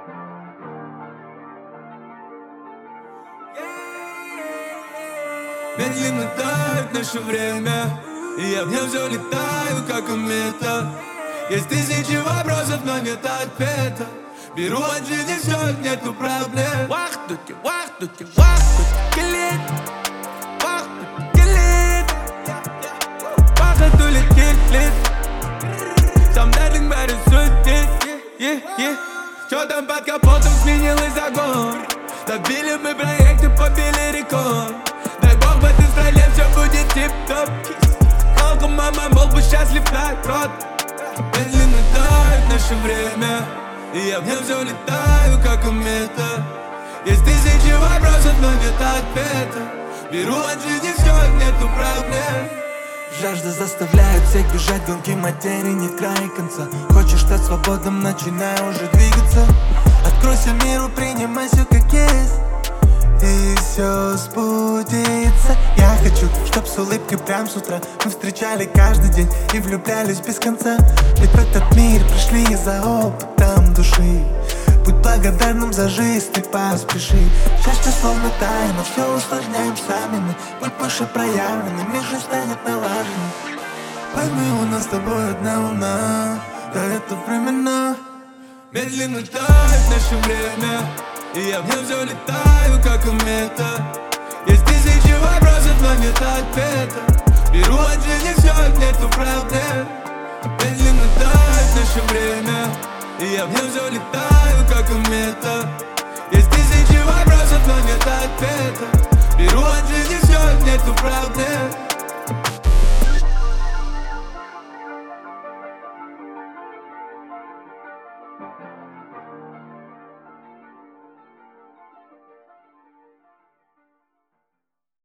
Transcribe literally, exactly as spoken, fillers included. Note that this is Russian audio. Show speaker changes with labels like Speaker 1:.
Speaker 1: Медленно тает наше время, и я в нем все летаю, как комета. Есть тысячи вопросов, но нет ответа. Беру от жизни все, нету проблем. Вахтуки, вахтуки, вахтуки, килит. Вахтуки, килит. Вахтули, килит. Сам дарлинг берет суть, yeah, yeah. Что там под капотом сменилось огонь? Добили мы проекты, побили рекорд. Дай бог в этой стране все будет тип-топ. Алко, мама, был бы счастлив так, рот. Медленно тает наше время, и я в нем все летаю, как комета. Есть тысячи вопросов, но нет ответа. Беру от жизни все, нету проблем.
Speaker 2: Жажда заставляет всех бежать, гонки материи нет края и конца. Хочешь стать свободным, начинай уже двигаться. Откройся миру, принимай все как есть, и все сбудется. Я хочу, чтоб с улыбкой прям с утра мы встречали каждый день и влюблялись без конца. Ведь в этот мир пришли за опытом души. Будь благодарным за жизнь, ты поспеши. Счастье словно тайна, все усложняем сами мы. Будь больше проявленным, мир же станет налаженным. Пойми, у нас с тобой одна луна, да это времена.
Speaker 1: Медленно тает наше время, и я в нем все летаю, как комета. Есть тысячи вопросов, но нет ответа. Беру от жизни все, нету проблем. Медленно тает наше время, и я в нем все летаю, как комета. Есть тысячи вопросов, но нет ответа. Беру от жизни все, нету проблем.